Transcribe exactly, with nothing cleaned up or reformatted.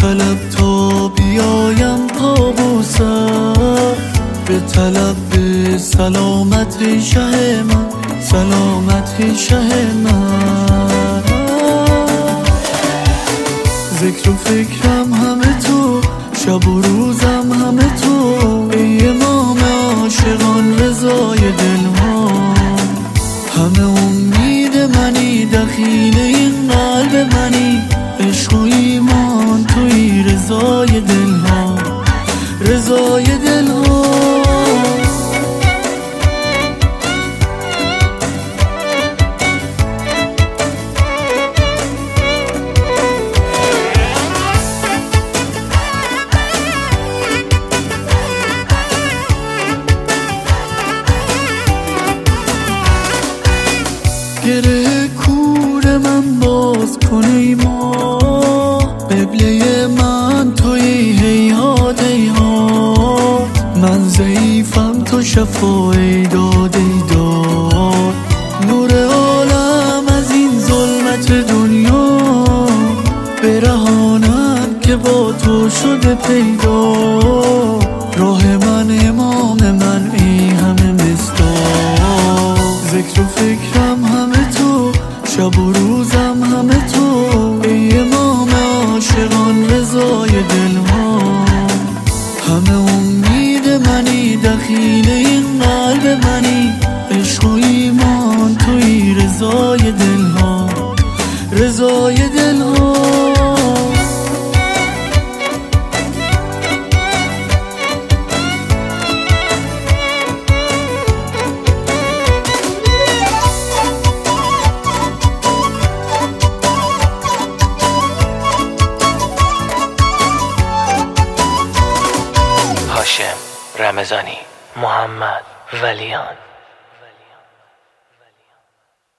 طلب تا بیایم پابوسم، به طلب به سلامت شه من، سلامت شه من. ذکر و فکرم همه تو، شب و روزم همه تو، ای امام عاشقان رضای دلها. همه امید منی، دخیل این قلب منی، عشق و ایمان توی رضای دلها، رضای دلها. گره کور من باز کن ای ما، قبله من توی هیهات هیهات. من ضعیفم تو شفای داد ای داد، نور عالم از این ظلمت دنیا برهانم که با تو شده پیدا. راه من امام من ای همه مصداق، ذکر و فکرم همه تو، شب و روزم همه تو، ای امام عاشقان رضای دلها. همه امید منی، دخیل این قلب منی، عشق و ایمان توی رضای دلها، رضای دلها. هاشم رمضانی، محمد ولیان.